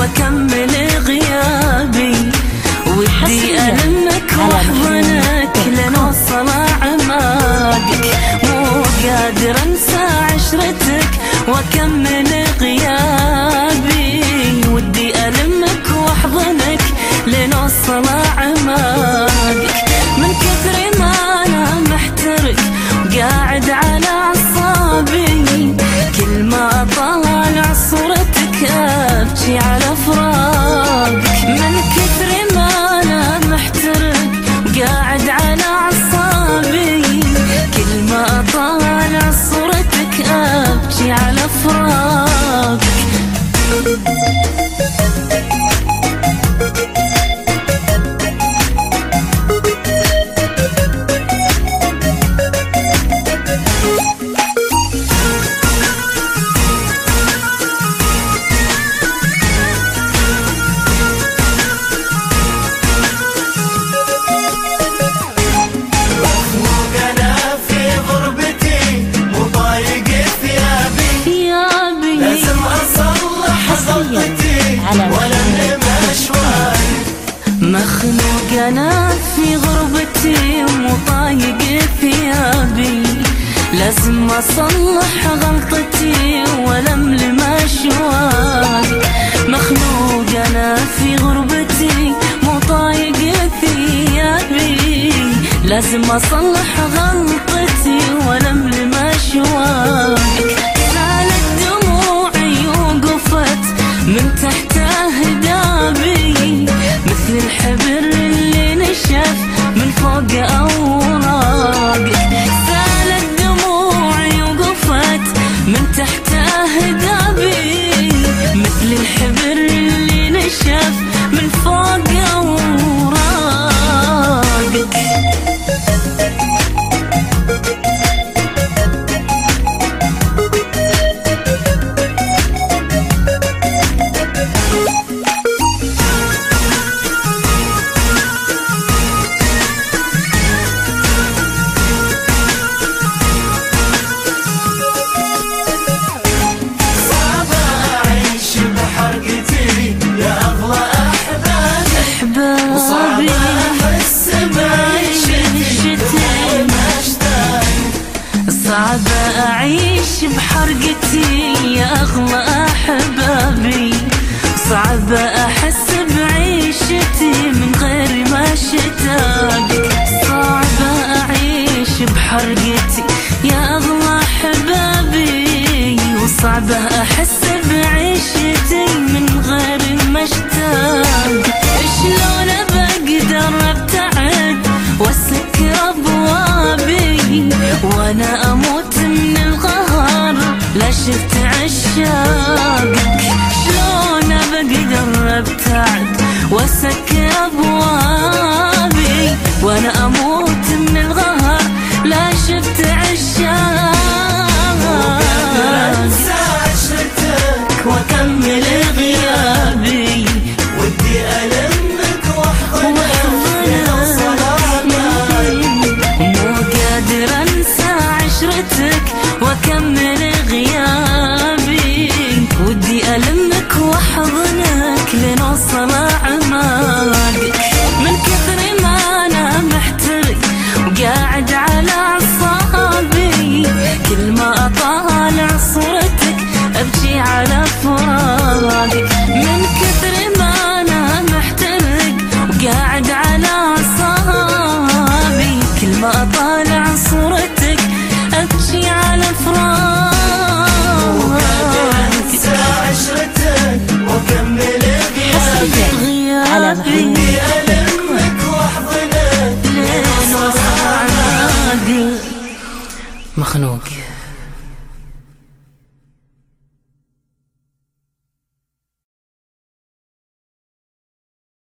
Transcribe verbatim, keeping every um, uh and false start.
واكمل غيابي، ودي ألمك واحضنك لنوصل أعماقك. مو قادر أنسى عشرتك واكمل غيابي، ودي ألمك واحضنك لنوصل أعماقك. من كثر ما أنا محترق وقاعد على أعصابي، كل ما أطالع صورتك أبكي على فراقك. من كثر ما أنا محترق وقاعد على أعصابي، كل ما أطالع صورتك أبكي على فراقك. مخنوق أنا في غربتي ومطايق ثيابي، لازم أصلح غلطتي وألملم أشواقي. مخنوق أنا في غربتي مطايق ثيابي، لازم أصلح غلطتي وألملم أشواقي. سالت دموعي وقفت من تحت أهدابي، مثل الحبر اللي نشف من فوق أوراقك. سالت دموعي وقفت من تحت أهدابي، مثل الحبر اللي نشف من فوق أوراقك. صعب أعيش بحرقتي يا أغلى أحبابي، صعب أحس بعيشتي من غير ما اشتاقك. صعب أعيش بحرقتي يا أغلى أحبابي، وصعب أحس بعيشتي من غير ما اشتاقك. شلون بقدر أبتعد وأسكر أبوابي وأنا أموت من القهر لا شفت عشاقك؟ شلون بقدر أبتعد وأسكر أبوابي وأنا أموت من القهر لا شفت عشاقك؟ أنسى عشرتك وأكمل غيابي، ودي ألمك وأحضنك لنوصل أعماقك. مو قادر أنسى عشرتك وأكمل غيابي، ودي ألمك وأحضنك لنوصل أعماقك. من كثر ما أنا محترق وقاعد على أعصابي، كل ما أطالع صورتك أبكي على فراقك. من كثر ما أنا محترق وقاعد على أعصابي، كل ما أطالع صورتك أبكي على فراقك. أنسى عشرتك وأكمل غيابي، ودي ألمك وأحضنك لنوصل أعماقك. مخنوق.